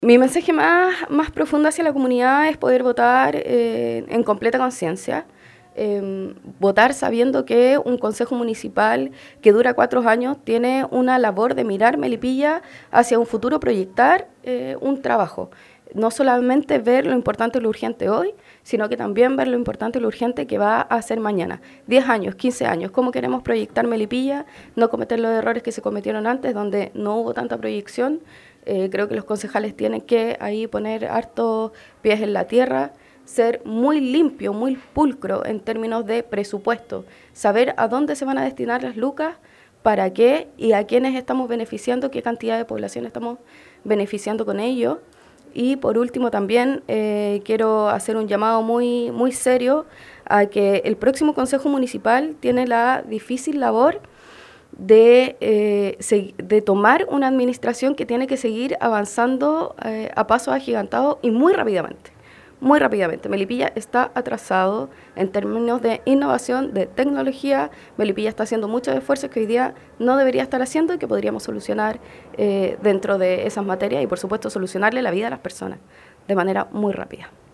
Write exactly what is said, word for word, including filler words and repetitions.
Mi mensaje más, más profundo hacia la comunidad es poder votar eh, en completa conciencia. Eh, votar sabiendo que un consejo municipal que dura cuatro años tiene una labor de mirar Melipilla hacia un futuro, proyectar eh, un trabajo. No solamente ver lo importante y lo urgente hoy, sino que también ver lo importante y lo urgente que va a hacer mañana. diez años, quince años, ¿cómo queremos proyectar Melipilla? No cometer los errores que se cometieron antes, donde no hubo tanta proyección. Eh, creo que los concejales tienen que ahí poner hartos pies en la tierra, ser muy limpio, muy pulcro en términos de presupuesto, saber a dónde se van a destinar las lucas, para qué y a quiénes estamos beneficiando, qué cantidad de población estamos beneficiando con ello. Y por último también eh, quiero hacer un llamado muy, muy serio a que el próximo Consejo Municipal tiene la difícil labor de, eh, de tomar una administración que tiene que seguir avanzando eh, a pasos agigantados y muy rápidamente. Muy rápidamente. Melipilla está atrasado en términos de innovación, de tecnología. Melipilla está haciendo muchos esfuerzos que hoy día no debería estar haciendo y que podríamos solucionar eh, dentro de esas materias y, por supuesto, solucionarle la vida a las personas de manera muy rápida.